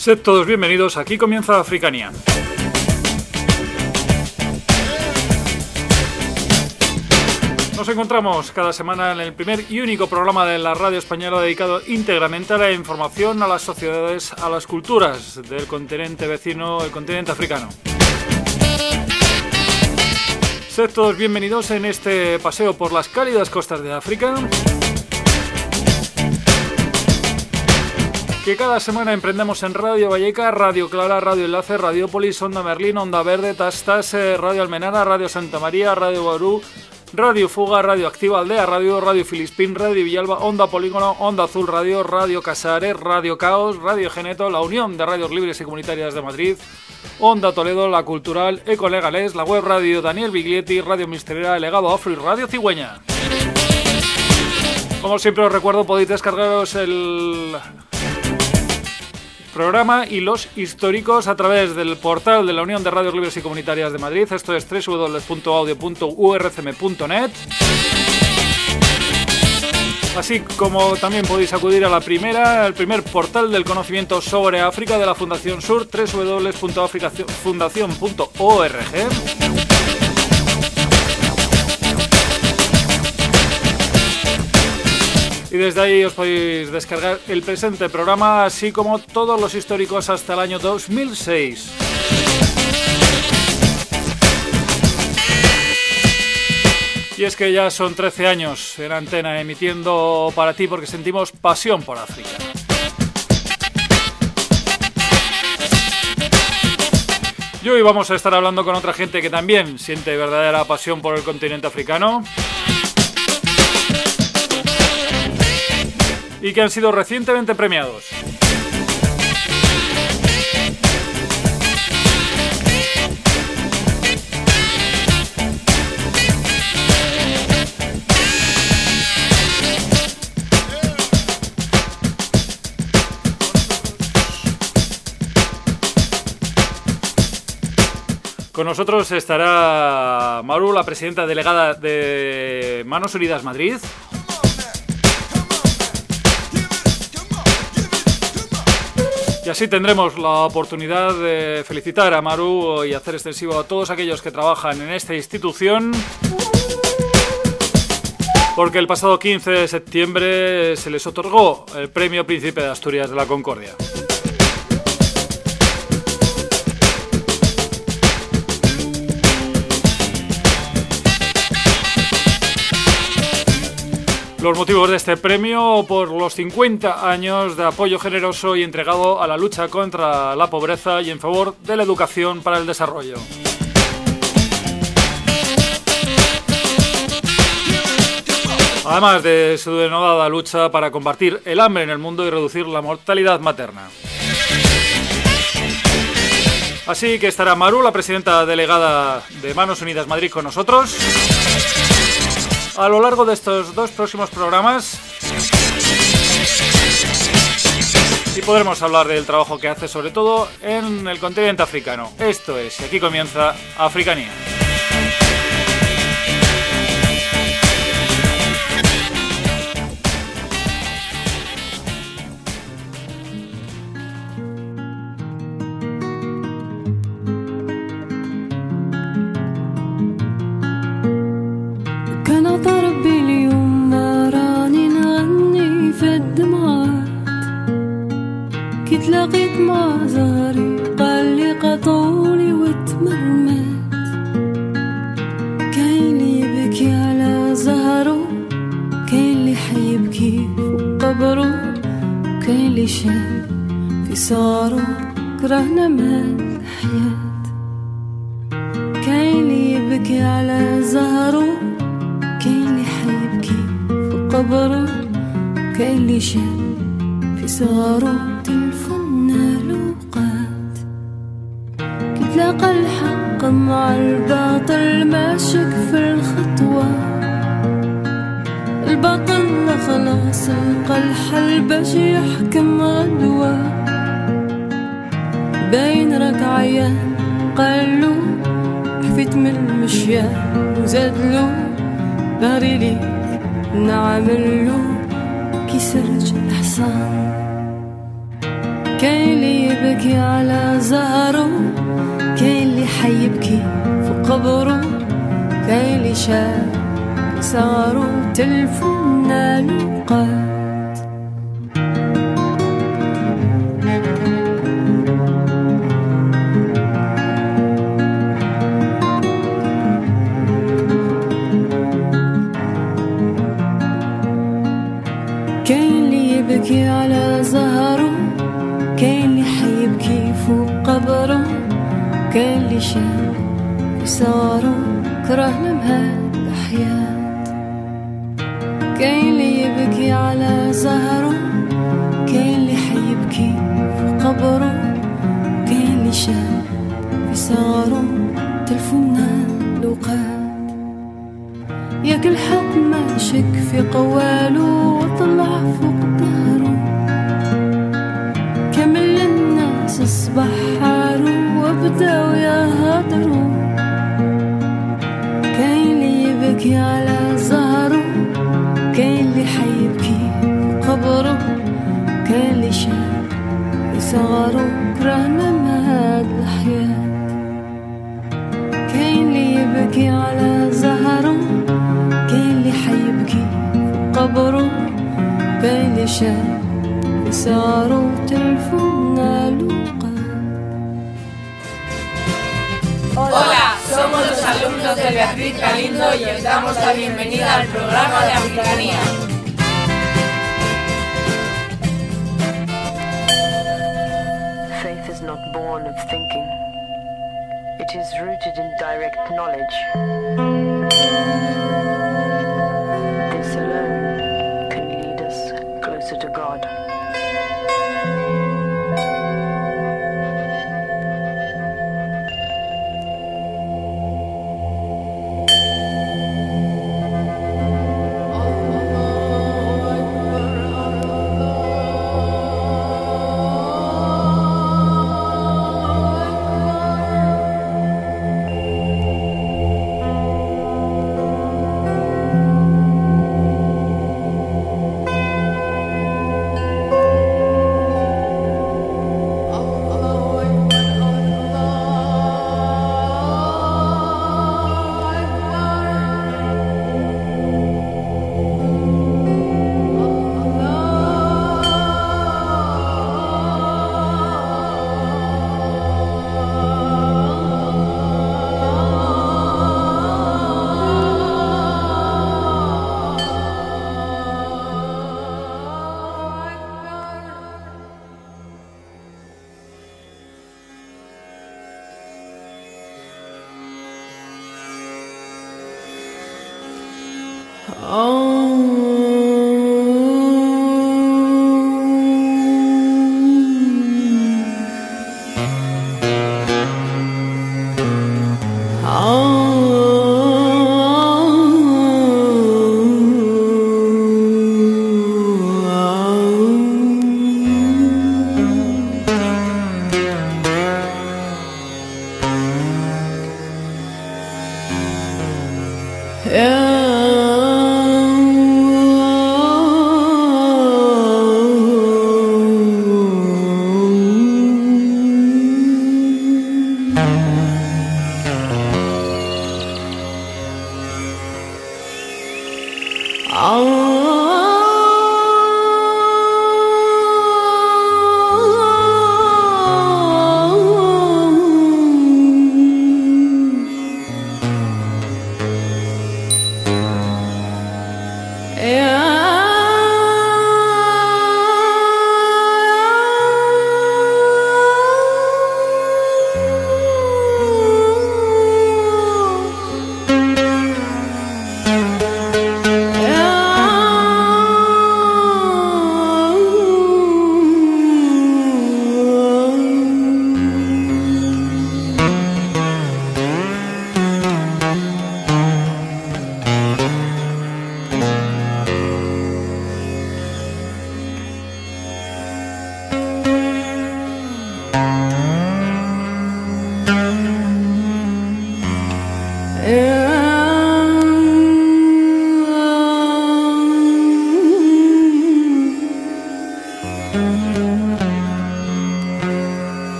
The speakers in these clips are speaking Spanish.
Sed todos bienvenidos, aquí comienza Africania. Nos encontramos cada semana en el primer y único programa de la radio española dedicado íntegramente a la información, a las sociedades, a las culturas del continente vecino, el continente africano. Sed todos bienvenidos en este paseo por las cálidas costas de África, que cada semana emprendemos en Radio Valleca, Radio Clara, Radio Enlace, Radiopolis, Onda Merlín, Onda Verde, Tastas, Radio Almenara, Radio Santa María, Radio Barú, Radio Fuga, Radio Activa Aldea, Radio Filispín, Radio Villalba, Onda Polígono, Onda Azul Radio, Radio Casares, Radio Caos, Radio Geneto, la Unión de Radios Libres y Comunitarias de Madrid, Onda Toledo, La Cultural, Eco Legalés, la web Radio Daniel Biglietti, Radio Misterera, El Legado Afro y Radio Cigüeña. Como siempre os recuerdo, podéis descargaros el programa y los históricos a través del portal de la Unión de Radios Libres y Comunitarias de Madrid. Esto es www.audio.urcm.net. Así como también podéis acudir al primer portal del conocimiento sobre África de la Fundación Sur, www.africafundacion.org. Y desde ahí os podéis descargar el presente programa, así como todos los históricos hasta el año 2006. Y es que ya son 13 años en antena emitiendo para ti porque sentimos pasión por África. Y hoy vamos a estar hablando con otra gente que también siente verdadera pasión por el continente africano y que han sido recientemente premiados. Con nosotros estará Maru, la presidenta delegada de Manos Unidas Madrid. Y así tendremos la oportunidad de felicitar a Maru y hacer extensivo a todos aquellos que trabajan en esta institución, porque el pasado 15 de septiembre se les otorgó el Premio Príncipe de Asturias de la Concordia. Los motivos de este premio por los 50 años de apoyo generoso y entregado a la lucha contra la pobreza y en favor de la educación para el desarrollo. Además de su denodada lucha para combatir el hambre en el mundo y reducir la mortalidad materna. Así que estará Maru, la presidenta delegada de Manos Unidas Madrid, con nosotros a lo largo de estos dos próximos programas y podremos hablar del trabajo que hace sobre todo en el continente africano. Esto es, y aquí comienza Africania. لقيت مع زهري قال لي قطوني وتمرمت كاين اللي يبكي على زهره كاين اللي حيبكي فوق قبره كاين اللي شاب في صاره كرهنا مال الحياة كاين اللي يبكي على زهره كاين اللي حيبكي فوق قبره كاين اللي شاب في صاره تلاقى الحق مع الباطل ماشك في الخطوة الباطل خلاص لقى الحل باش يحكم غدوة باين راك عيان قالو حفيت من المشيان وزادلو بغريلي نعملو كي سرج الحصان كاين اللي يبكي على زهره، كاين اللي حيبكي في قبره، كاين اللي شاف صاروا تلفنا لقات. كاين اللي يبكي على زهره، كاين اللي حيبكي فوق قبره، كاين اللي شاف في صاره كره لمهاد الحياة. كاين اللي يبكي على زهره، كاين اللي حيبكي فوق قبره، كاين اللي شاف في صاره تلفنا لوقات. ياك الحق ما شك في قواله وطلع فوق ظهره، كمل الناس اصبح حاله وبداو يهدروا. كاين اللي يبكي على زهره، كاين اللي حيبكي في قبره، كاين اللي شاف في صغره كرهنا مهاد الحياة. كاين اللي يبكي على زهره، كاين اللي حيبكي في قبره، كاين اللي شاف في صغره تلفنا لقات. Hola, somos los alumnos de Beatriz Galindo y os damos la bienvenida al programa de Africanía. Faith is not born of thinking. It is rooted in direct knowledge. This alone can lead us closer to God.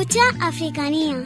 Escucha Africanía.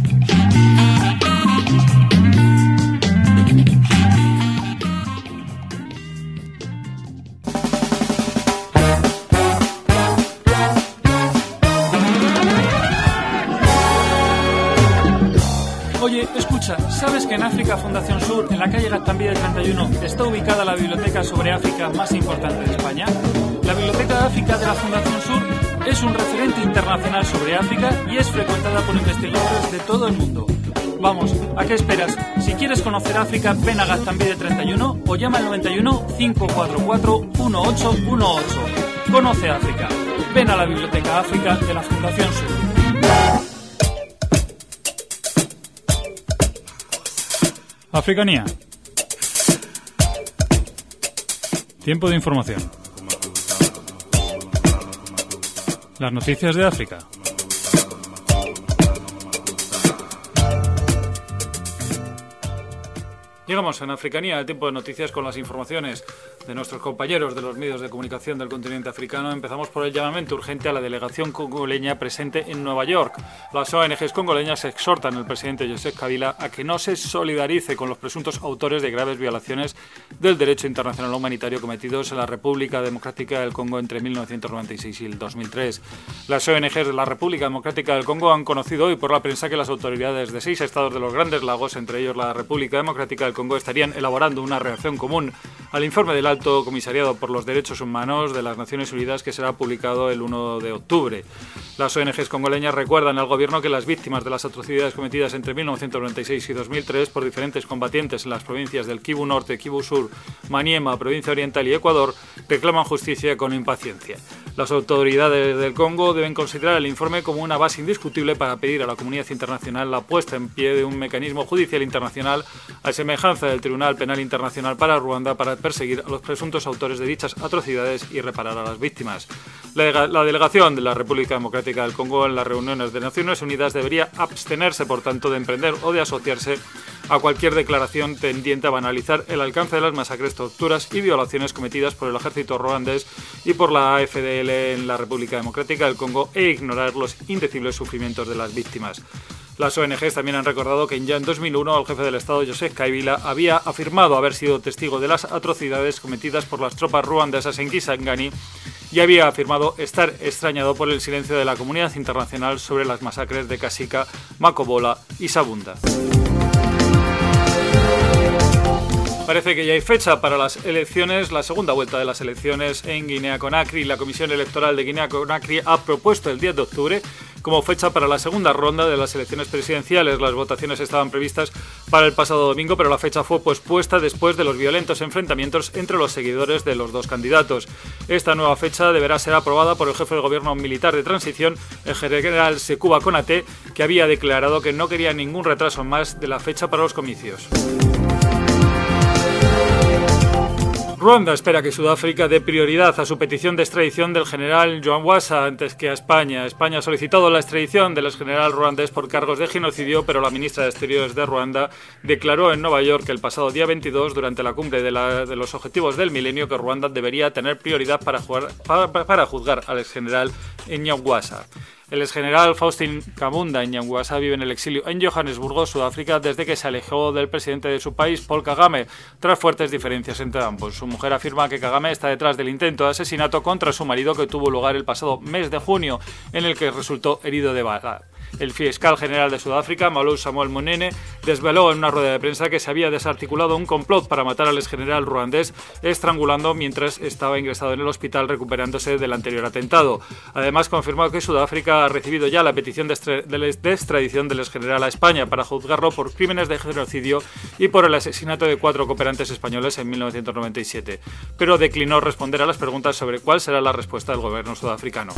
Oye, escucha, ¿sabes que en África Fundación Sur, en la calle Gaztambide 31, está ubicada la biblioteca sobre África más importante de España? La Biblioteca de África de la Fundación Sur es un referente internacional sobre África y es frecuentada por investigadores de todo el mundo. Vamos, ¿a qué esperas? Si quieres conocer África, ven a Gaztambide 31 o llama al 91 544 1818. Conoce África. Ven a la Biblioteca África de la Fundación Sur. Africanía. Tiempo de información. Las noticias de África. Llegamos en Africanía, el tiempo de noticias con las informaciones de nuestros compañeros de los medios de comunicación del continente africano. Empezamos por el llamamiento urgente a la delegación congoleña presente en Nueva York. Las ONGs congoleñas exhortan al presidente Joseph Kabila a que no se solidarice con los presuntos autores de graves violaciones del derecho internacional humanitario cometidos en la República Democrática del Congo entre 1996 y el 2003. Las ONGs de la República Democrática del Congo han conocido hoy por la prensa que las autoridades de 6 estados de los Grandes Lagos, entre ellos la República Democrática del Congo, estarían elaborando una reacción común al informe del Alto Comisariado por los Derechos Humanos de las Naciones Unidas que será publicado el 1 de octubre. Las ONGs congoleñas recuerdan al gobierno que las víctimas de las atrocidades cometidas entre 1996 y 2003 por diferentes combatientes en las provincias del Kivu Norte, Kivu Sur, Maniema, Provincia Oriental y Ecuador reclaman justicia con impaciencia. Las autoridades del Congo deben considerar el informe como una base indiscutible para pedir a la comunidad internacional la puesta en pie de un mecanismo judicial internacional a semejanza del Tribunal Penal Internacional para Ruanda para perseguir a los presuntos autores de dichas atrocidades y reparar a las víctimas. La delegación de la República Democrática del Congo en las reuniones de Naciones Unidas debería abstenerse, por tanto, de emprender o de asociarse a cualquier declaración tendiente a banalizar el alcance de las masacres, torturas y violaciones cometidas por el ejército ruandés y por la AFDL en la República Democrática del Congo e ignorar los indecibles sufrimientos de las víctimas. Las ONGs también han recordado que ya en 2001 el jefe del Estado, Joseph Kabila, había afirmado haber sido testigo de las atrocidades cometidas por las tropas ruandesas en Kisangani y había afirmado estar extrañado por el silencio de la comunidad internacional sobre las masacres de Kasika, Makobola y Sabunda. Parece que ya hay fecha para las elecciones, la segunda vuelta de las elecciones en Guinea-Conakry. La Comisión Electoral de Guinea-Conakry ha propuesto el 10 de octubre como fecha para la segunda ronda de las elecciones presidenciales. Las votaciones estaban previstas para el pasado domingo, pero la fecha fue pospuesta después de los violentos enfrentamientos entre los seguidores de los dos candidatos. Esta nueva fecha deberá ser aprobada por el jefe del gobierno militar de transición, el general Sékou Konaté, que había declarado que no quería ningún retraso más de la fecha para los comicios. Ruanda espera que Sudáfrica dé prioridad a su petición de extradición del general Joan Wassa antes que a España. España ha solicitado la extradición del exgeneral ruandés por cargos de genocidio, pero la ministra de Exteriores de Ruanda declaró en Nueva York el pasado día 22, durante la cumbre de los Objetivos del Milenio, que Ruanda debería tener prioridad para juzgar al exgeneral Nyamwasa. El exgeneral Faustin Kamunda Nyamwasa vive en el exilio en Johannesburgo, Sudáfrica, desde que se alejó del presidente de su país, Paul Kagame, tras fuertes diferencias entre ambos. Su mujer afirma que Kagame está detrás del intento de asesinato contra su marido que tuvo lugar el pasado mes de junio, en el que resultó herido de bala. El fiscal general de Sudáfrica, Malou Samuel Monene, desveló en una rueda de prensa que se había desarticulado un complot para matar al exgeneral ruandés, estrangulando mientras estaba ingresado en el hospital recuperándose del anterior atentado. Además, confirmó que Sudáfrica ha recibido ya la petición de extradición del exgeneral a España para juzgarlo por crímenes de genocidio y por el asesinato de 4 cooperantes españoles en 1997, pero declinó responder a las preguntas sobre cuál será la respuesta del gobierno sudafricano.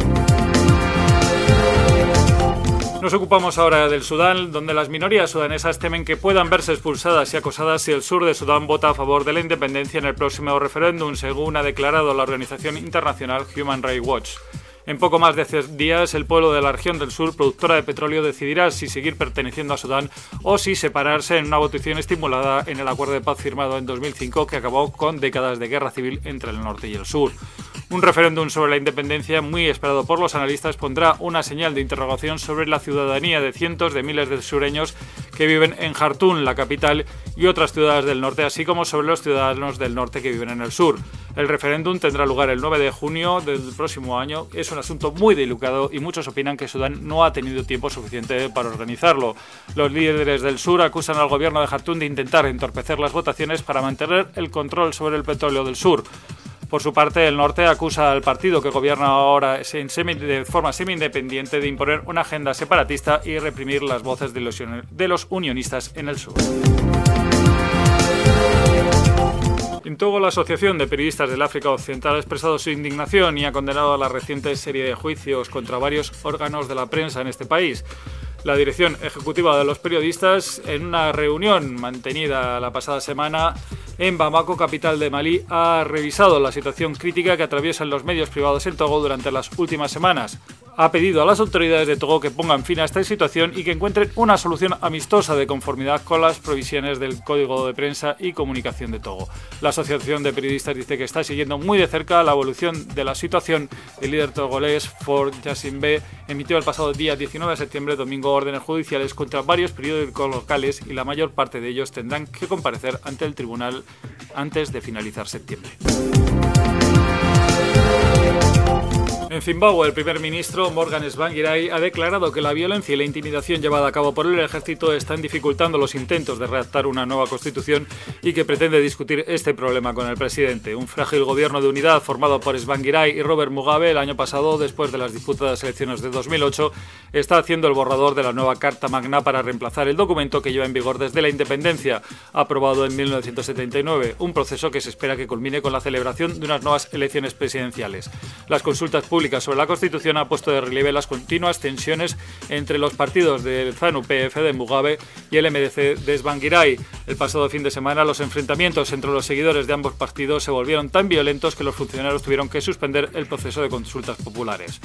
Nos ocupamos ahora del Sudán, donde las minorías sudanesas temen que puedan verse expulsadas y acosadas si el sur de Sudán vota a favor de la independencia en el próximo referéndum, según ha declarado la organización internacional Human Rights Watch. En poco más de 10 días, el pueblo de la región del sur, productora de petróleo, decidirá si seguir perteneciendo a Sudán o si separarse en una votación estimulada en el acuerdo de paz firmado en 2005 que acabó con décadas de guerra civil entre el norte y el sur. Un referéndum sobre la independencia, muy esperado por los analistas, pondrá una señal de interrogación sobre la ciudadanía de cientos de miles de sureños que viven en Jartún, la capital, y otras ciudades del norte, así como sobre los ciudadanos del norte que viven en el sur. El referéndum tendrá lugar el 9 de junio del próximo año. Es un asunto muy delicado y muchos opinan que Sudán no ha tenido tiempo suficiente para organizarlo. Los líderes del sur acusan al gobierno de Jartún de intentar entorpecer las votaciones para mantener el control sobre el petróleo del sur. Por su parte, el norte acusa al partido que gobierna ahora de forma semi-independiente de imponer una agenda separatista y reprimir las voces de los unionistas en el sur. En Togo, la Asociación de Periodistas del África Occidental ha expresado su indignación y ha condenado a la reciente serie de juicios contra varios órganos de la prensa en este país. La dirección ejecutiva de los periodistas, en una reunión mantenida la pasada semana en Bamako, capital de Malí, ha revisado la situación crítica que atraviesan los medios privados en Togo durante las últimas semanas. Ha pedido a las autoridades de Togo que pongan fin a esta situación y que encuentren una solución amistosa de conformidad con las provisiones del Código de Prensa y Comunicación de Togo. La Asociación de Periodistas dice que está siguiendo muy de cerca la evolución de la situación. El líder togolés, Faure Gnassingbé, emitió el pasado día 19 de septiembre, domingo, órdenes judiciales contra varios periódicos locales y la mayor parte de ellos tendrán que comparecer ante el tribunal antes de finalizar septiembre. En Zimbabue, el primer ministro Morgan Tsvangirai ha declarado que la violencia y la intimidación llevada a cabo por el ejército están dificultando los intentos de redactar una nueva constitución y que pretende discutir este problema con el presidente. Un frágil gobierno de unidad formado por Tsvangirai y Robert Mugabe el año pasado, después de las disputadas elecciones de 2008, está haciendo el borrador de la nueva Carta Magna para reemplazar el documento que lleva en vigor desde la independencia, aprobado en 1979, un proceso que se espera que culmine con la celebración de unas nuevas elecciones presidenciales. Las consultas públicas sobre la Constitución ha puesto de relieve las continuas tensiones entre los partidos del ZANU-PF de Mugabe y el MDC de Tsvangirai. El pasado fin de semana, los enfrentamientos entre los seguidores de ambos partidos se volvieron tan violentos que los funcionarios tuvieron que suspender el proceso de consultas populares.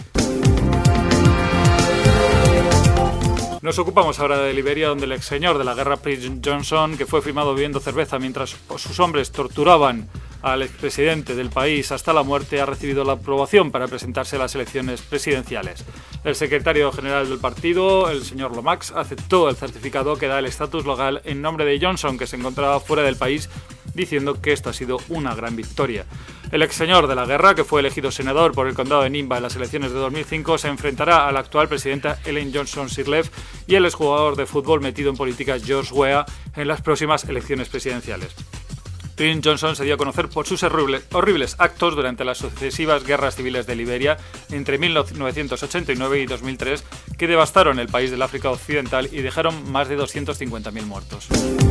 Nos ocupamos ahora de Liberia, donde el ex señor de la guerra, Prince Johnson, que fue filmado bebiendo cerveza mientras sus hombres torturaban al expresidente del país hasta la muerte, ha recibido la aprobación para presentarse a las elecciones presidenciales. El secretario general del partido, el señor Lomax, aceptó el certificado que da el estatus legal en nombre de Johnson, que se encontraba fuera del país, diciendo que esto ha sido una gran victoria. El ex señor de la guerra, que fue elegido senador por el condado de Nimba en las elecciones de 2005, se enfrentará a la actual presidenta Ellen Johnson Sirleaf y el exjugador de fútbol metido en política George Weah en las próximas elecciones presidenciales. Prince Johnson se dio a conocer por sus horribles actos durante las sucesivas guerras civiles de Liberia entre 1989 y 2003, que devastaron el país del África Occidental y dejaron más de 250.000 muertos.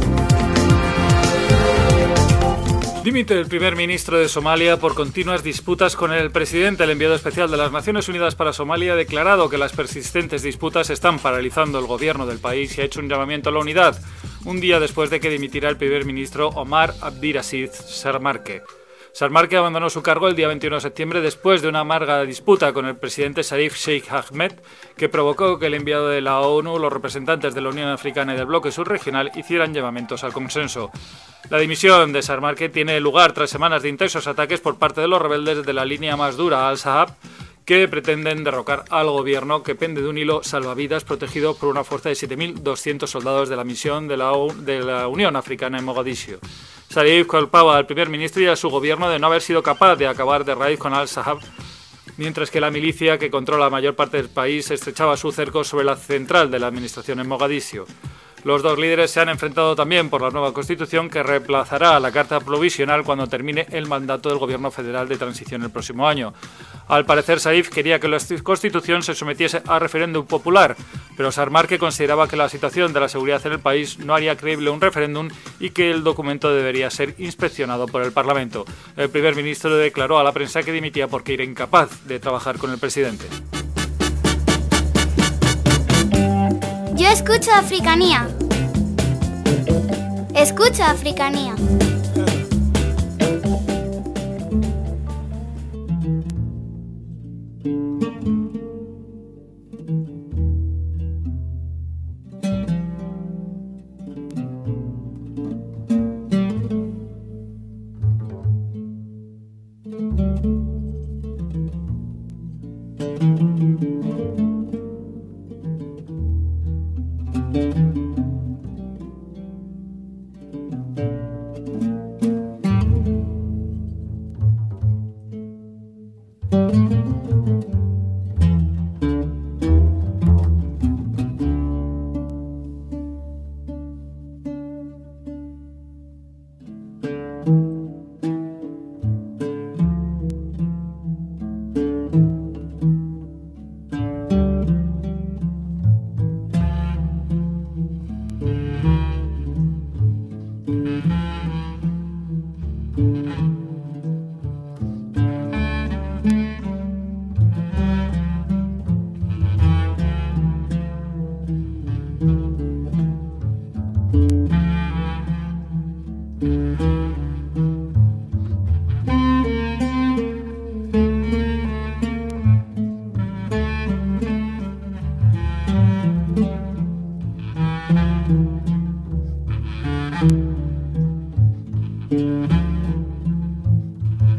Dimite el primer ministro de Somalia por continuas disputas con el presidente. El enviado especial de las Naciones Unidas para Somalia ha declarado que las persistentes disputas están paralizando el gobierno del país y ha hecho un llamamiento a la unidad, un día después de que dimitiera el primer ministro Omar Abdirashid Sharmarke. Sharmarke abandonó su cargo el día 21 de septiembre después de una amarga disputa con el presidente Sharif Sheikh Ahmed, que provocó que el enviado de la ONU, los representantes de la Unión Africana y del bloque subregional hicieran llamamientos al consenso. La dimisión de Sharmarke tiene lugar tras semanas de intensos ataques por parte de los rebeldes de la línea más dura, Al-Sahab, que pretenden derrocar al gobierno, que pende de un hilo salvavidas protegido por una fuerza de 7.200 soldados de la misión de la Unión Africana en Mogadiscio. Sharif culpaba al primer ministro y a su gobierno de no haber sido capaz de acabar de raíz con Al-Sahab, mientras que la milicia, que controla la mayor parte del país, estrechaba su cerco sobre la central de la administración en Mogadiscio. Los dos líderes se han enfrentado también por la nueva constitución que reemplazará a la carta provisional cuando termine el mandato del gobierno federal de transición el próximo año. Al parecer, Sharif quería que la constitución se sometiese a referéndum popular, pero Sharmarke consideraba que la situación de la seguridad en el país no haría creíble un referéndum y que el documento debería ser inspeccionado por el Parlamento. El primer ministro declaró a la prensa que dimitía porque era incapaz de trabajar con el presidente. Yo escucho Africanía. Escucha Africanía.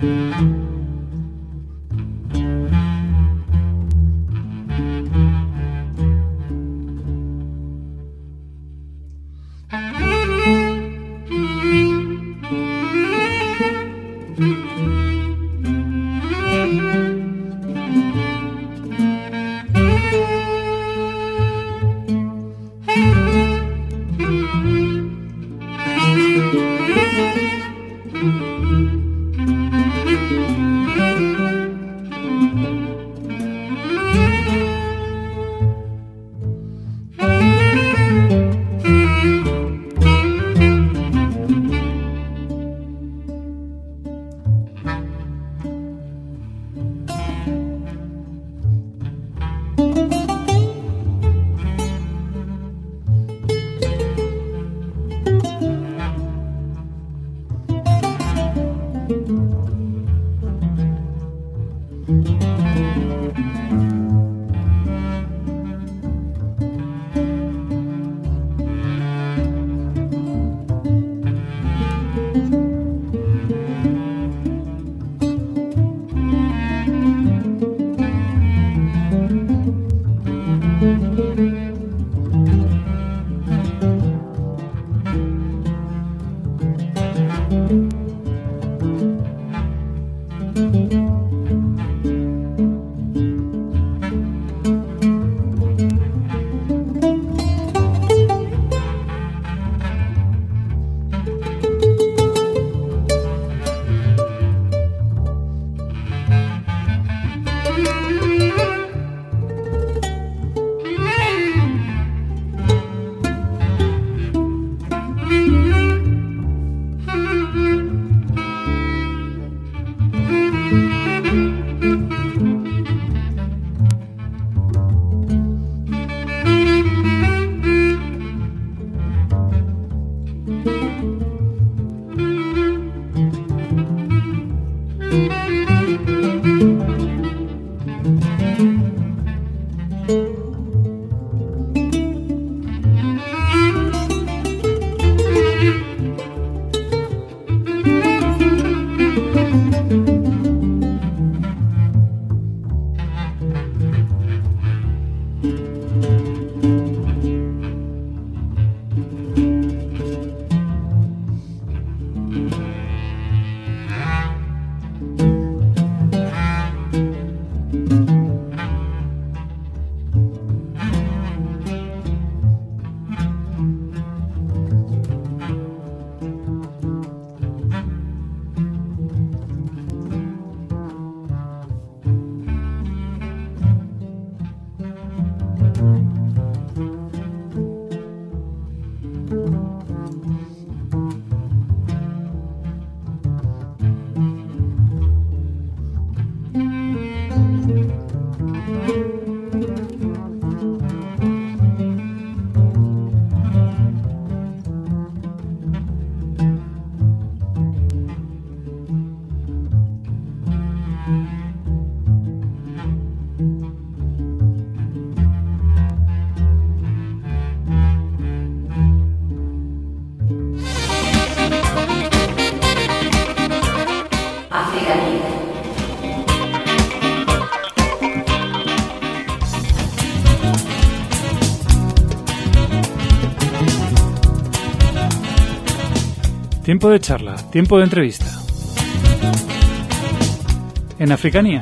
Tiempo de charla, tiempo de entrevista. En Africanía.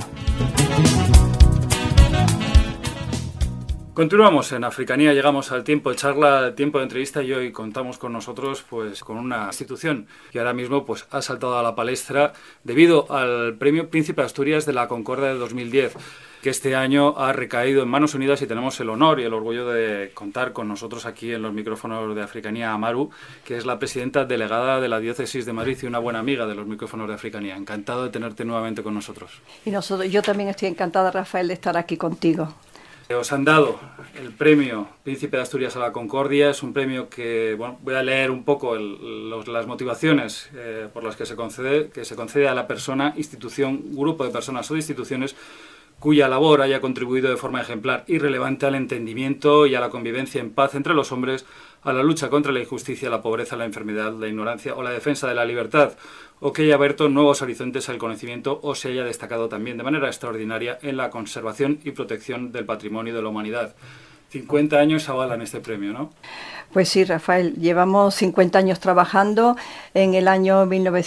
Continuamos en Africanía, llegamos al tiempo de charla, al tiempo de entrevista y hoy contamos con nosotros pues con una institución que ahora mismo pues ha saltado a la palestra debido al Premio Príncipe de Asturias de la Concordia de 2010, que este año ha recaído en manos unidas y tenemos el honor y el orgullo de contar con nosotros aquí en los micrófonos de Africanía a Maru, que es la presidenta delegada de la Diócesis de Madrid y una buena amiga de los micrófonos de Africanía. Encantado de tenerte nuevamente con nosotros. Y yo también estoy encantada, Rafael, de estar aquí contigo. Os han dado el premio Príncipe de Asturias a la Concordia. Es un premio que, bueno, voy a leer un poco las motivaciones por las que se concede a la persona, institución, grupo de personas o de instituciones cuya labor haya contribuido de forma ejemplar y relevante al entendimiento y a la convivencia en paz entre los hombres, a la lucha contra la injusticia, la pobreza, la enfermedad, la ignorancia o la defensa de la libertad, o que haya abierto nuevos horizontes al conocimiento o se haya destacado también de manera extraordinaria en la conservación y protección del patrimonio de la humanidad. 50 años avalan este premio, ¿no? Pues sí, Rafael, llevamos 50 años trabajando. En el año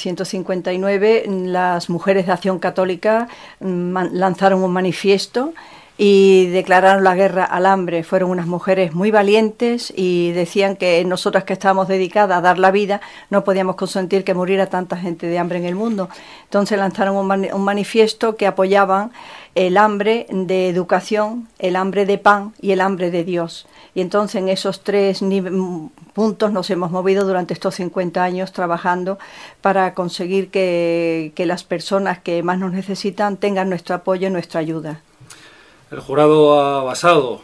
1959 las mujeres de Acción Católica lanzaron un manifiesto y declararon la guerra al hambre. Fueron unas mujeres muy valientes y decían que nosotras, que estábamos dedicadas a dar la vida, no podíamos consentir que muriera tanta gente de hambre en el mundo. Entonces lanzaron un manifiesto que apoyaban el hambre de educación, el hambre de pan y el hambre de Dios. Y entonces en esos tres puntos nos hemos movido durante estos 50 años trabajando para conseguir que las personas que más nos necesitan tengan nuestro apoyo y nuestra ayuda. El jurado ha basado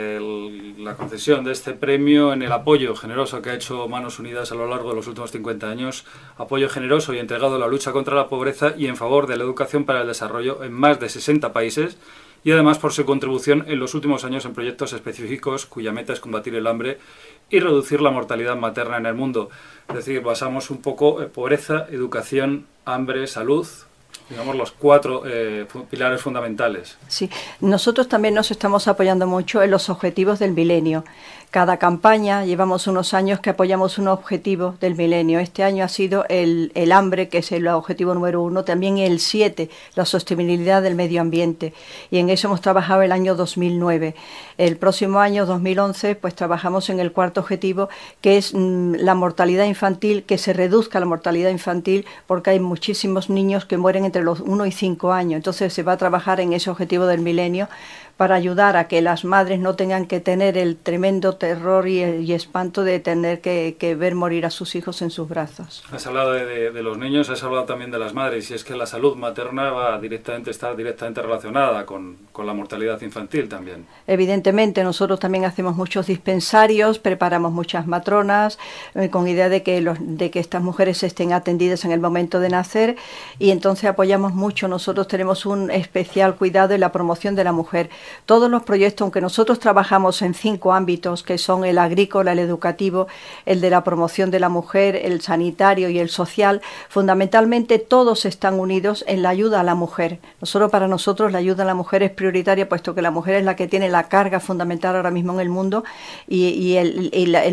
la concesión de este premio en el apoyo generoso que ha hecho Manos Unidas a lo largo de los últimos 50 años, apoyo generoso y entregado a la lucha contra la pobreza y en favor de la educación para el desarrollo en más de 60 países, y además por su contribución en los últimos años en proyectos específicos cuya meta es combatir el hambre y reducir la mortalidad materna en el mundo. Es decir, basamos un poco pobreza, educación, hambre, salud, digamos los 4 pilares fundamentales. Sí, nosotros también nos estamos apoyando mucho en los objetivos del milenio. Cada campaña, llevamos unos años que apoyamos un objetivo del milenio. Este año ha sido el hambre, que es el objetivo número 1, también el 7, la sostenibilidad del medio ambiente. Y en eso hemos trabajado el año 2009. El próximo año, 2011, pues trabajamos en el 4º objetivo, que es la mortalidad infantil, que se reduzca la mortalidad infantil, porque hay muchísimos niños que mueren entre los 1 y 5 años. Entonces se va a trabajar en ese objetivo del milenio para ayudar a que las madres no tengan que tener el tremendo terror y espanto de tener que ver morir a sus hijos en sus brazos. Has hablado de los niños, has hablado también de las madres, y es que la salud materna está directamente relacionada con la mortalidad infantil también. Evidentemente, nosotros también hacemos muchos dispensarios, preparamos muchas matronas, con idea de que estas mujeres estén atendidas en el momento de nacer, y entonces apoyamos mucho. Nosotros tenemos un especial cuidado en la promoción de la mujer. Todos los proyectos, aunque nosotros trabajamos en 5 ámbitos, que son el agrícola, el educativo, el de la promoción de la mujer, el sanitario y el social, fundamentalmente todos están unidos en la ayuda a la mujer. Para nosotros la ayuda a la mujer es prioritaria, puesto que la mujer es la que tiene la carga fundamental ahora mismo en el mundo y el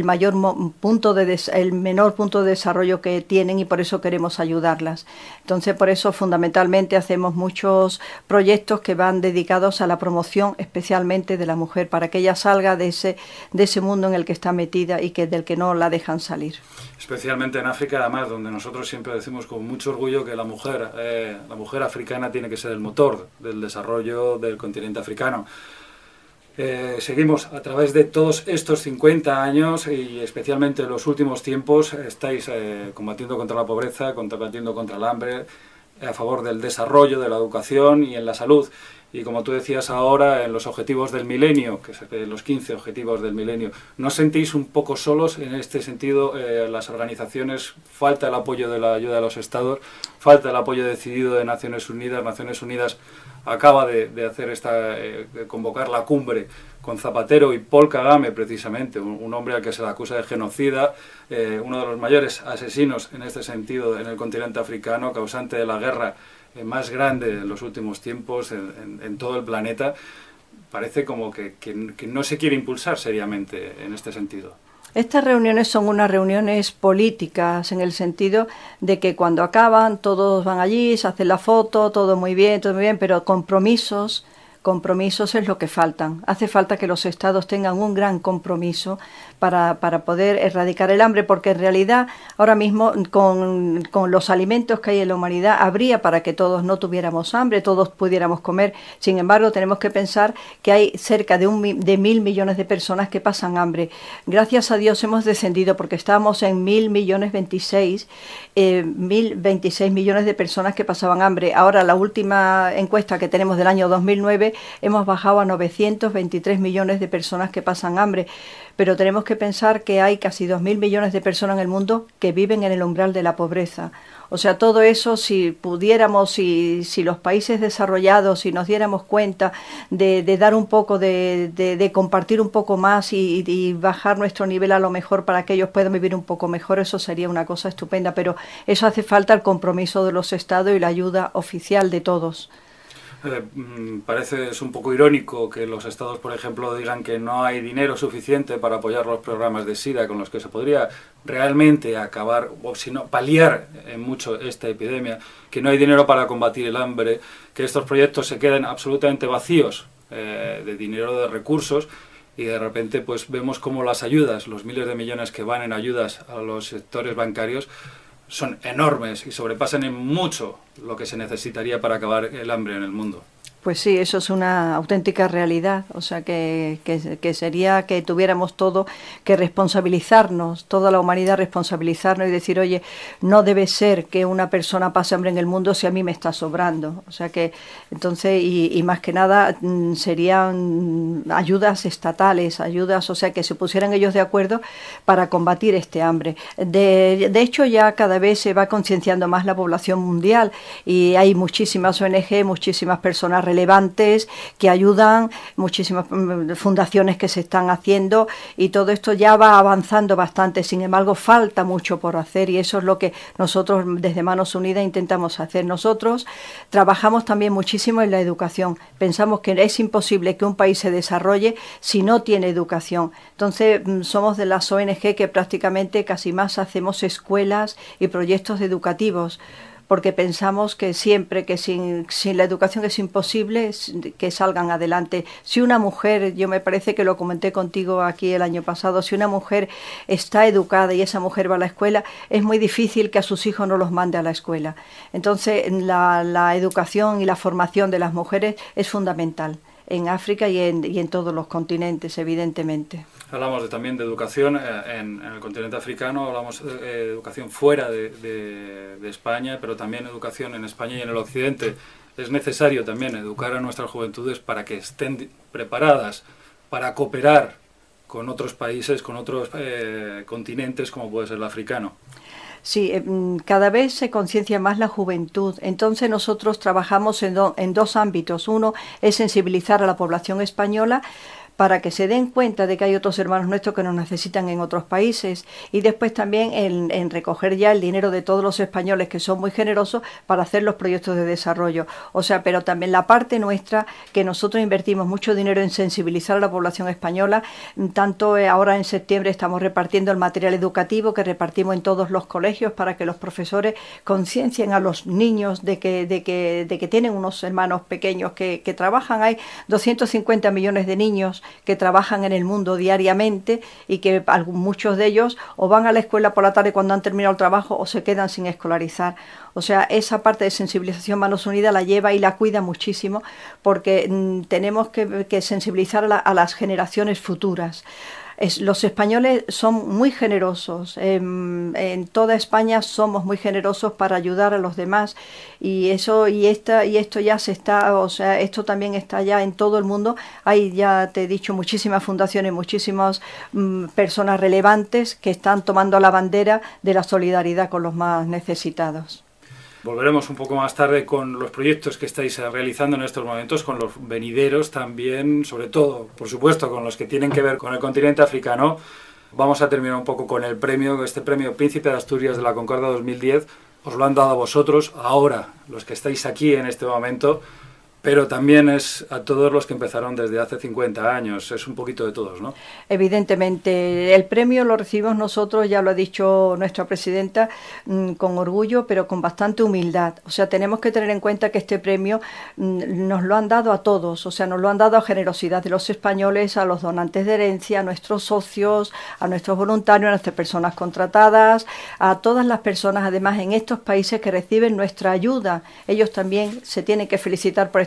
menor punto de desarrollo que tienen, y por eso queremos ayudarlas. Entonces, por eso fundamentalmente hacemos muchos proyectos que van dedicados a la promoción especialmente de la mujer, para que ella salga de ese mundo en el que está metida y del que no la dejan salir. Especialmente en África, además, donde nosotros siempre decimos con mucho orgullo que la mujer africana tiene que ser el motor del desarrollo del continente africano. Seguimos a través de todos estos 50 años y especialmente en los últimos tiempos estáis combatiendo contra la pobreza, combatiendo contra el hambre, a favor del desarrollo, de la educación y en la salud. Y como tú decías ahora, en los objetivos del milenio, que son los 15 objetivos del milenio, ¿no os sentís un poco solos en este sentido? Las organizaciones, falta el apoyo de la ayuda de los estados, falta el apoyo decidido de Naciones Unidas. Naciones Unidas acaba de hacer de convocar la cumbre con Zapatero y Paul Kagame, precisamente, un hombre al que se le acusa de genocida, uno de los mayores asesinos en este sentido en el continente africano, causante de la guerra más grande en los últimos tiempos en todo el planeta. Parece como que no se quiere impulsar seriamente en este sentido. Estas reuniones son unas reuniones políticas, en el sentido de que cuando acaban todos van allí, se hacen la foto, todo muy bien, pero compromisos es lo que faltan. Hace falta que los estados tengan un gran compromiso para poder erradicar el hambre, porque en realidad ahora mismo con los alimentos que hay en la humanidad habría para que todos no tuviéramos hambre, todos pudiéramos comer. Sin embargo, tenemos que pensar que hay cerca de 1.000 millones de personas que pasan hambre. Gracias a Dios hemos descendido, porque estábamos en 1.026 millones de personas que pasaban hambre. Ahora, la última encuesta que tenemos del año 2009, hemos bajado a 923 millones de personas que pasan hambre, pero tenemos que pensar que hay casi 2.000 millones de personas en el mundo que viven en el umbral de la pobreza. O sea, todo eso, si pudiéramos, si los países desarrollados, si nos diéramos cuenta de dar un poco, de compartir un poco más y bajar nuestro nivel a lo mejor para que ellos puedan vivir un poco mejor, eso sería una cosa estupenda, pero eso hace falta el compromiso de los Estados y la ayuda oficial de todos. Parece es un poco irónico que los estados, por ejemplo, digan que no hay dinero suficiente para apoyar los programas de SIDA con los que se podría realmente acabar, o si no, paliar en mucho esta epidemia, que no hay dinero para combatir el hambre, que estos proyectos se queden absolutamente vacíos de dinero, de recursos, y de repente pues vemos como las ayudas, los miles de millones que van en ayudas a los sectores bancarios, son enormes y sobrepasan en mucho lo que se necesitaría para acabar el hambre en el mundo. Pues sí, eso es una auténtica realidad, o sea que sería que tuviéramos todo que responsabilizarnos, toda la humanidad responsabilizarnos y decir, oye, no debe ser que una persona pase hambre en el mundo si a mí me está sobrando. O sea que entonces, y más que nada, serían ayudas estatales, ayudas, o sea que se pusieran ellos de acuerdo para combatir este hambre. De hecho, ya cada vez se va concienciando más la población mundial y hay muchísimas ONG, muchísimas personas relevantes que ayudan, muchísimas fundaciones que se están haciendo y todo esto ya va avanzando bastante. Sin embargo, falta mucho por hacer y eso es lo que nosotros desde Manos Unidas intentamos hacer. Nosotros trabajamos también muchísimo en la educación. Pensamos que es imposible que un país se desarrolle si no tiene educación. Entonces, somos de las ONG que prácticamente casi más hacemos escuelas y proyectos educativos, porque pensamos que siempre que sin la educación es imposible que salgan adelante. Si una mujer, yo me parece que lo comenté contigo aquí el año pasado, si una mujer está educada y esa mujer va a la escuela, es muy difícil que a sus hijos no los mande a la escuela. Entonces, la educación y la formación de las mujeres es fundamental en África y en todos los continentes, evidentemente. Hablamos también de educación en el continente africano, hablamos de educación fuera de España, pero también educación en España y en el occidente. Es necesario también educar a nuestras juventudes para que estén preparadas para cooperar con otros países, con otros continentes, como puede ser el africano. Sí, cada vez se conciencia más la juventud. Entonces nosotros trabajamos en dos ámbitos. Uno es sensibilizar a la población española para que se den cuenta de que hay otros hermanos nuestros que nos necesitan en otros países, y después también en recoger ya el dinero de todos los españoles que son muy generosos para hacer los proyectos de desarrollo. O sea, pero también la parte nuestra, que nosotros invertimos mucho dinero en sensibilizar a la población española, tanto ahora en septiembre estamos repartiendo el material educativo que repartimos en todos los colegios para que los profesores conciencien a los niños de que tienen unos hermanos pequeños que trabajan. Hay 250 millones de niños que trabajan en el mundo diariamente y que muchos de ellos o van a la escuela por la tarde cuando han terminado el trabajo o se quedan sin escolarizar. O sea, esa parte de sensibilización Manos Unidas la lleva y la cuida muchísimo porque tenemos que sensibilizar a las generaciones futuras. Los españoles son muy generosos, en toda España somos muy generosos para ayudar a los demás y esto ya se está, o sea, esto también está ya en todo el mundo. Hay, ya te he dicho, muchísimas fundaciones, muchísimas personas relevantes que están tomando la bandera de la solidaridad con los más necesitados. Volveremos un poco más tarde con los proyectos que estáis realizando en estos momentos, con los venideros también, sobre todo, por supuesto, con los que tienen que ver con el continente africano. Vamos a terminar un poco con el premio, este premio Príncipe de Asturias de la Concordia 2010. Os lo han dado a vosotros, ahora, los que estáis aquí en este momento, pero también es a todos los que empezaron desde hace 50 años, es un poquito de todos, ¿no? Evidentemente, el premio lo recibimos nosotros, ya lo ha dicho nuestra presidenta, con orgullo, pero con bastante humildad. O sea, tenemos que tener en cuenta que este premio nos lo han dado a todos, o sea, nos lo han dado a generosidad de los españoles, a los donantes de herencia, a nuestros socios, a nuestros voluntarios, a nuestras personas contratadas, a todas las personas, además, en estos países que reciben nuestra ayuda. Ellos también se tienen que felicitar por este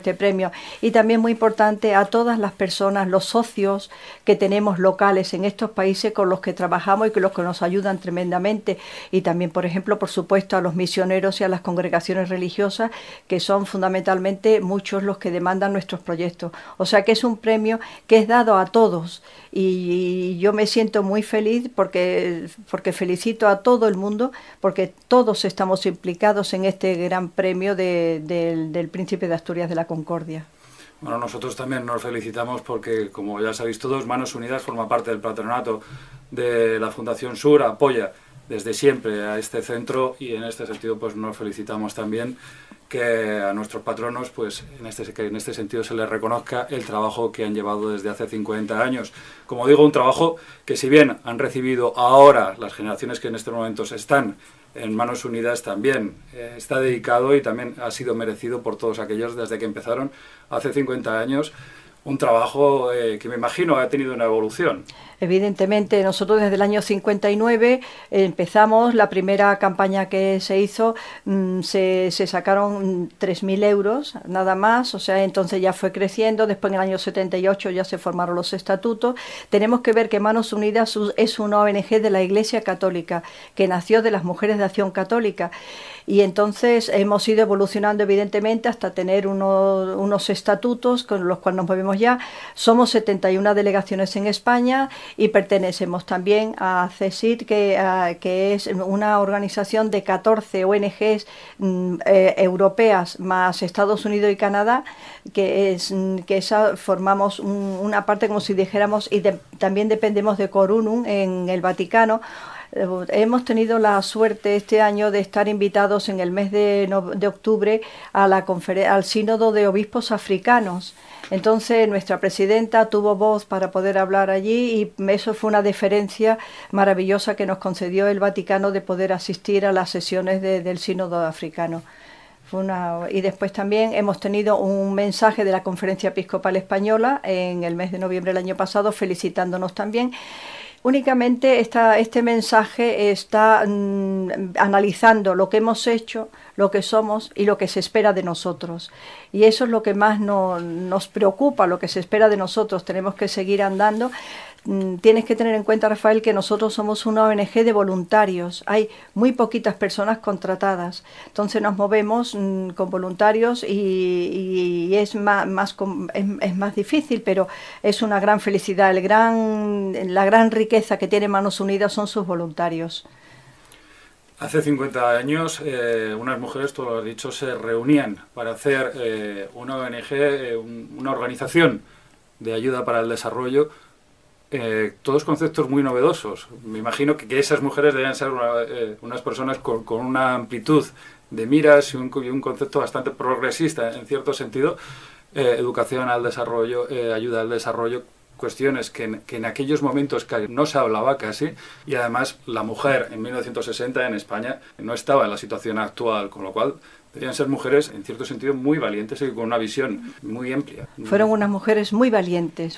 este premio. Y también muy importante a todas las personas, los socios que tenemos locales en estos países con los que trabajamos y con los que nos ayudan tremendamente. Y también, por ejemplo, por supuesto, a los misioneros y a las congregaciones religiosas, que son fundamentalmente muchos los que demandan nuestros proyectos. O sea que es un premio que es dado a todos. Y yo me siento muy feliz porque felicito a todo el mundo, porque todos estamos implicados en este gran premio del Príncipe de Asturias de la Concordia. Bueno, nosotros también nos felicitamos porque, como ya sabéis todos, Manos Unidas forma parte del patronato de la Fundación Sur, apoya desde siempre a este centro y en este sentido pues nos felicitamos también que a nuestros patronos pues que en este sentido se les reconozca el trabajo que han llevado desde hace 50 años. Como digo, un trabajo que si bien han recibido ahora las generaciones que en estos momentos están en Manos Unidas también está dedicado y también ha sido merecido por todos aquellos desde que empezaron hace 50 años. Un trabajo que me imagino ha tenido una evolución. Evidentemente, nosotros desde el año 59 empezamos, la primera campaña que se hizo, se sacaron 3.000 euros, nada más, o sea, entonces ya fue creciendo, después en el año 78 ya se formaron los estatutos. Tenemos que ver que Manos Unidas es una ONG de la Iglesia Católica, que nació de las Mujeres de Acción Católica, y entonces hemos ido evolucionando evidentemente hasta tener unos estatutos con los cuales nos movemos ya. Somos 71 delegaciones en España, y pertenecemos también a CESID, que es una organización de 14 ONGs europeas más Estados Unidos y Canadá, formamos una parte como si dijéramos, y también dependemos de Corunum en el Vaticano. Hemos tenido la suerte este año de estar invitados en el mes de octubre al Sínodo de Obispos Africanos. Entonces nuestra presidenta tuvo voz para poder hablar allí y eso fue una deferencia maravillosa que nos concedió el Vaticano de poder asistir a las sesiones del Sínodo Africano. Y después también hemos tenido un mensaje de la Conferencia Episcopal Española en el mes de noviembre del año pasado felicitándonos también. Únicamente este mensaje está analizando lo que hemos hecho, lo que somos y lo que se espera de nosotros. Y eso es lo que más nos preocupa, lo que se espera de nosotros. Tenemos que seguir andando. Tienes que tener en cuenta, Rafael, que nosotros somos una ONG de voluntarios. Hay muy poquitas personas contratadas. Entonces nos movemos con voluntarios y es más difícil, pero es una gran felicidad. La gran riqueza que tiene Manos Unidas son sus voluntarios. Hace 50 años unas mujeres, tú lo has dicho, se reunían para hacer una ONG, una organización de ayuda para el desarrollo. Todos conceptos muy novedosos. Me imagino que esas mujeres deben ser unas personas con una amplitud de miras y un concepto bastante progresista en cierto sentido. Educación al desarrollo, ayuda al desarrollo, cuestiones que en aquellos momentos no se hablaba casi, y además la mujer en 1960 en España no estaba en la situación actual, con lo cual deberían ser mujeres en cierto sentido muy valientes y con una visión muy amplia. Fueron unas mujeres muy valientes,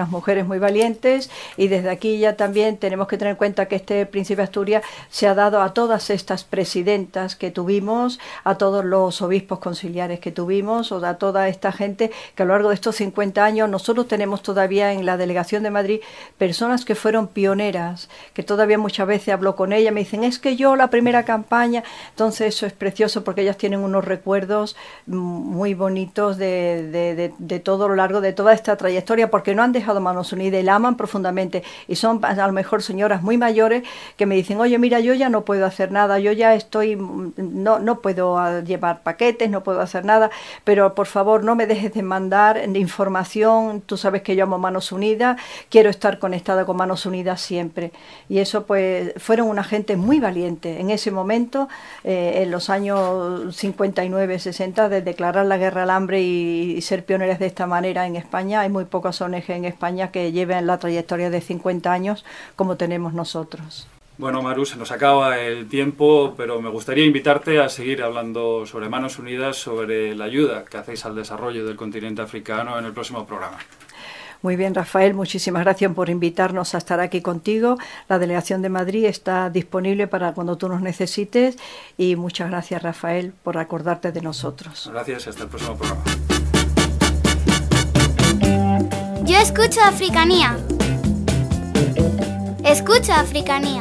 y desde aquí ya también tenemos que tener en cuenta que este Príncipe de Asturias se ha dado a todas estas presidentas que tuvimos, a todos los obispos conciliares que tuvimos, o a toda esta gente que a lo largo de estos 50 años nosotros tenemos todavía en la delegación de Madrid personas que fueron pioneras, que todavía muchas veces hablo con ellas, me dicen, es que yo la primera campaña, entonces eso es precioso porque ellas tienen unos recuerdos muy bonitos de todo lo largo de toda esta trayectoria, porque no han dejado Manos Unidas y la aman profundamente, y son a lo mejor señoras muy mayores que me dicen, oye, mira, yo ya no puedo hacer nada, yo ya no puedo llevar paquetes, no puedo hacer nada, pero por favor no me dejes de mandar información, tú sabes que yo amo Manos Unidas, quiero estar conectada con Manos Unidas siempre. Y eso pues fueron una gente muy valiente en ese momento, en los años 59, 60, de declarar la guerra al hambre y ser pioneras de esta manera en España. Hay muy pocas ONG en España que lleven la trayectoria de 50 años como tenemos nosotros. Bueno, Maru, se nos acaba el tiempo, pero me gustaría invitarte a seguir hablando sobre Manos Unidas, sobre la ayuda que hacéis al desarrollo del continente africano en el próximo programa. Muy bien, Rafael, muchísimas gracias por invitarnos a estar aquí contigo. La Delegación de Madrid está disponible para cuando tú nos necesites y muchas gracias, Rafael, por acordarte de nosotros. Gracias, hasta el próximo programa. Yo escucho Africanía. Escucho Africanía.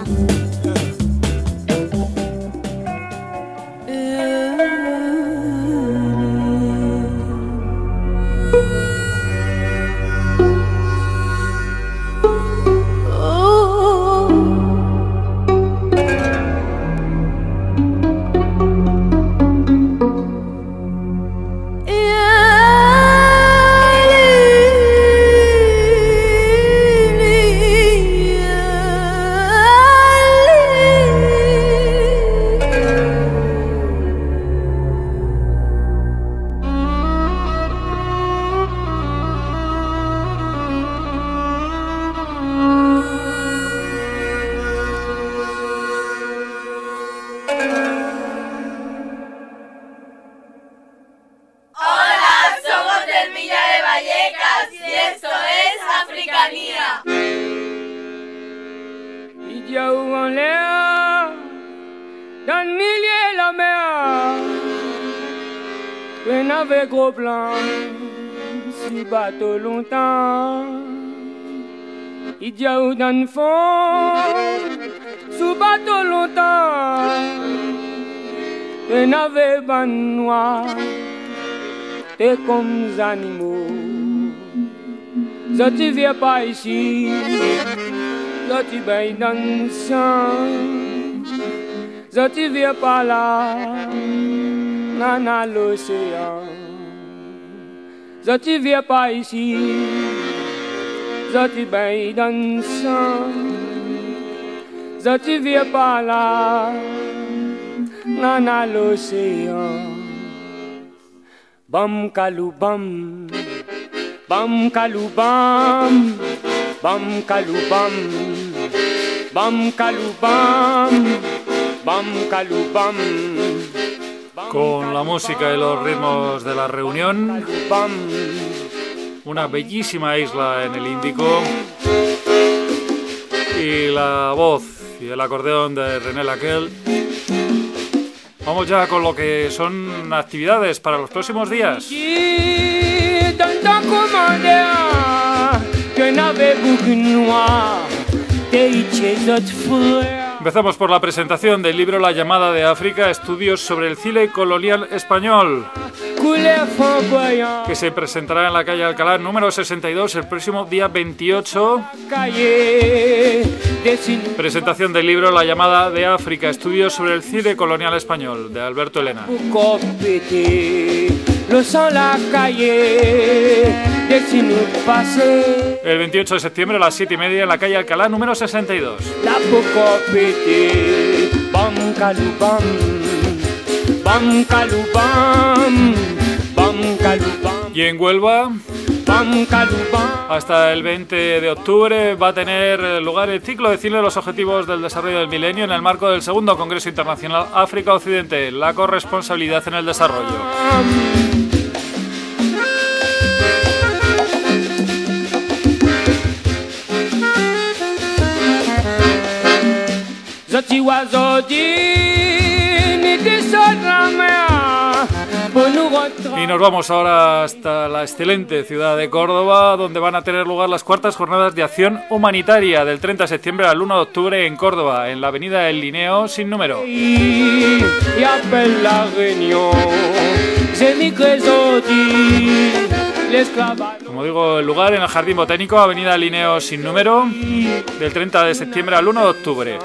Gros plan, si bateau longtemps, il y a eu dans fond, sous bateau longtemps, et n'avait pas noir, t'es comme des animaux, je tu viens pas ici, je tu bailles dans le sang, je tu viens pas là, dans l'océan. Je tu viens pas ici, je tu bailles dans le sang, je tu viens pas là, dans l'océan. Bam kalou bam, bam kalou bam, bam kalou bam, bam kalou bam, bam kalou bam. Con la música y los ritmos de la reunión, una bellísima isla en el Índico y la voz y el acordeón de René Laquel. Vamos ya con lo que son actividades para los próximos días. Empezamos por la presentación del libro La llamada de África, estudios sobre el Chile colonial español, que se presentará en la calle Alcalá número 62 el próximo día 28. Presentación del libro La llamada de África, estudios sobre el Chile colonial español, de Alberto Elena. El 28 de septiembre a las 7:30 en la calle Alcalá número 62. Y en Huelva, hasta el 20 de octubre va a tener lugar el ciclo de cine de los Objetivos del Desarrollo del Milenio en el marco del segundo Congreso Internacional África Occidente, la corresponsabilidad en el desarrollo. Y nos vamos ahora hasta la excelente ciudad de Córdoba, donde van a tener lugar las cuartas jornadas de acción humanitaria del 30 de septiembre al 1 de octubre en Córdoba, en la avenida El Lineo sin número. Como digo, el lugar en el Jardín Botánico, avenida Linneo sin número, del 30 de septiembre al 1 de octubre.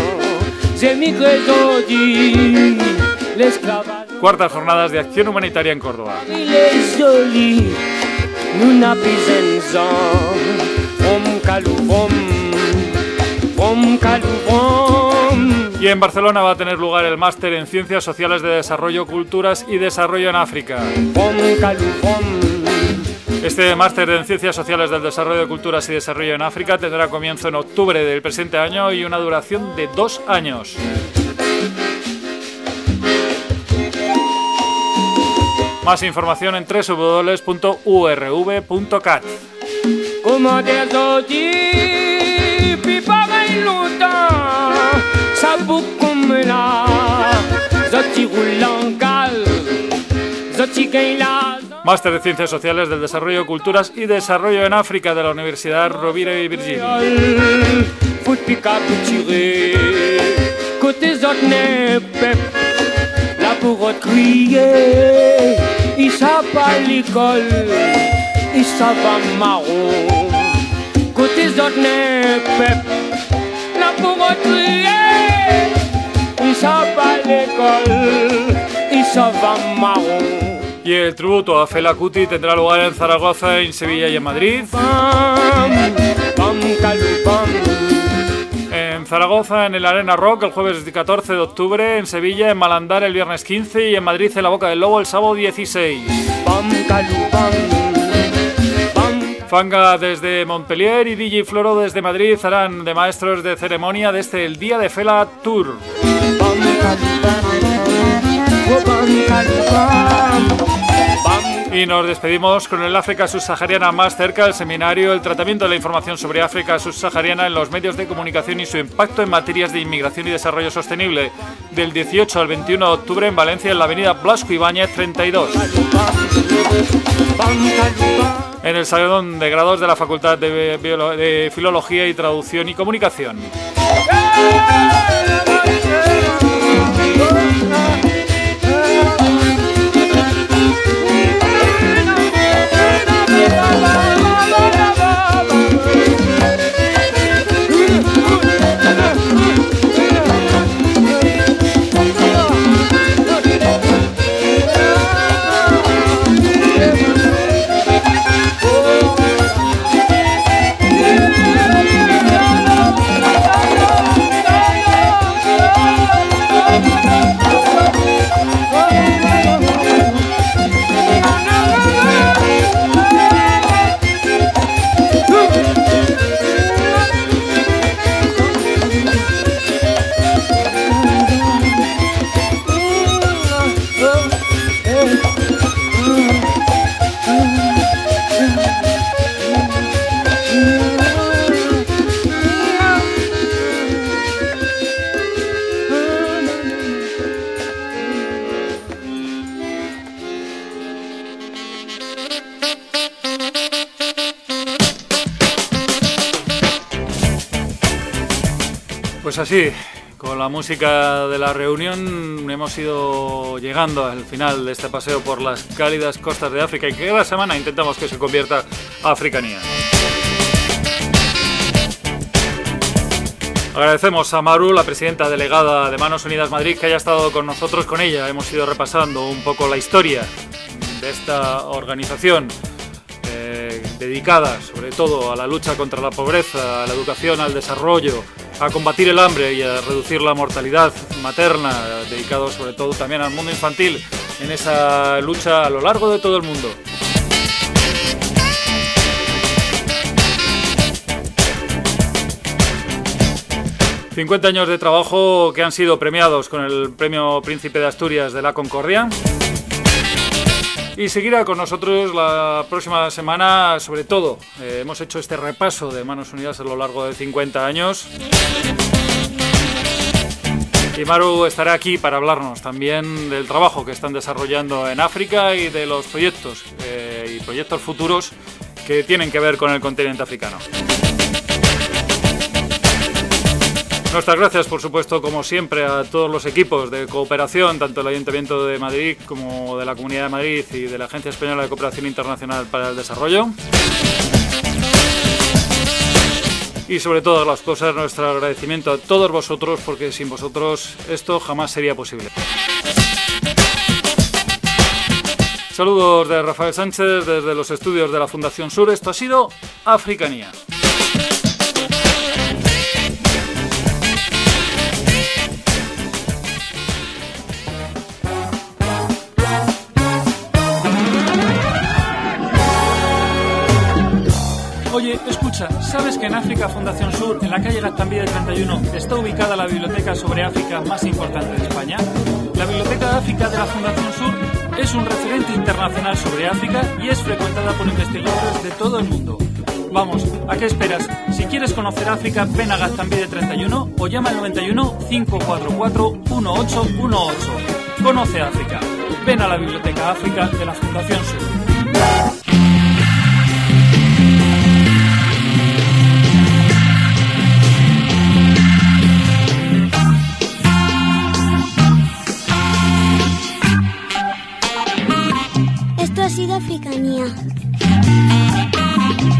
Cuartas jornadas de acción humanitaria en Córdoba. Y en Barcelona va a tener lugar el máster en Ciencias Sociales de Desarrollo, Culturas y Desarrollo en África. Este máster en Ciencias Sociales del Desarrollo, Culturas y Desarrollo en África tendrá comienzo en octubre del presente año y una duración de 2 años. Más información en www.urv.cat. Máster de Ciencias Sociales del Desarrollo, Culturas y Desarrollo en África de la Universidad Rovira y Virginia. Y el tributo a Fela Kuti tendrá lugar en Zaragoza, en Sevilla y en Madrid. En Zaragoza, en el Arena Rock, el jueves 14 de octubre. En Sevilla, en Malandar, el viernes 15. Y en Madrid, en la Boca del Lobo, el sábado 16. Fanga desde Montpellier y DJ Floro desde Madrid harán de maestros de ceremonia desde el Día de Fela Tour. Y nos despedimos con el África Subsahariana más cerca, el seminario, el tratamiento de la información sobre África Subsahariana en los medios de comunicación y su impacto en materias de inmigración y desarrollo sostenible, del 18 al 21 de octubre en Valencia, en la avenida Blasco Ibáñez 32. En el Salón de Grados de la Facultad de Filología y Traducción y Comunicación. Pues así, con la música de la reunión hemos ido llegando al final de este paseo por las cálidas costas de África y que cada semana intentamos que se convierta a Africanía. Agradecemos a Maru, la presidenta delegada de Manos Unidas Madrid, que haya estado con nosotros. Con ella hemos ido repasando un poco la historia de esta organización dedicada sobre todo a la lucha contra la pobreza, a la educación, al desarrollo, a combatir el hambre y a reducir la mortalidad materna, dedicado sobre todo también al mundo infantil en esa lucha a lo largo de todo el mundo. ...50 años de trabajo que han sido premiados con el Premio Príncipe de Asturias de la Concordia. Y seguirá con nosotros la próxima semana, sobre todo. Hemos hecho este repaso de Manos Unidas a lo largo de 50 años. Y Maru estará aquí para hablarnos también del trabajo que están desarrollando en África y de los proyectos y proyectos futuros que tienen que ver con el continente africano. Nuestras gracias, por supuesto, como siempre, a todos los equipos de cooperación, tanto del Ayuntamiento de Madrid como de la Comunidad de Madrid y de la Agencia Española de Cooperación Internacional para el Desarrollo. Y sobre todas las cosas, nuestro agradecimiento a todos vosotros, porque sin vosotros esto jamás sería posible. Saludos de Rafael Sánchez desde los estudios de la Fundación Sur. Esto ha sido Africanía. Oye, escucha, ¿sabes que en África Fundación Sur, en la calle Gaztambide 31, está ubicada la biblioteca sobre África más importante de España? La Biblioteca de África de la Fundación Sur es un referente internacional sobre África y es frecuentada por investigadores de todo el mundo. Vamos, ¿a qué esperas? Si quieres conocer África, ven a Gaztambide 31 o llama al 91 544 1818. Conoce África. Ven a la Biblioteca África de la Fundación Sur. Africanía.